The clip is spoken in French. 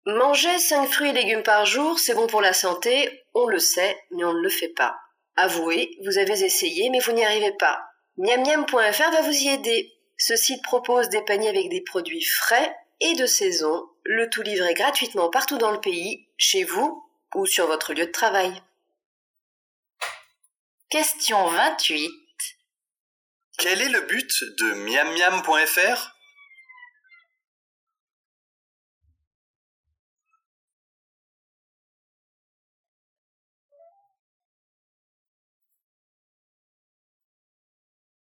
Manger 5 fruits et légumes par jour, c'est bon pour la santé, on le sait, mais on ne le fait pas. Avouez, vous avez essayé, mais vous n'y arrivez pas. Miammiam.fr va vous y aider. Ce site propose des paniers avec des produits frais et de saison, le tout livré gratuitement partout dans le pays, chez vous ou sur votre lieu de travail. Question 28. Quel est le but de miammiam.fr ?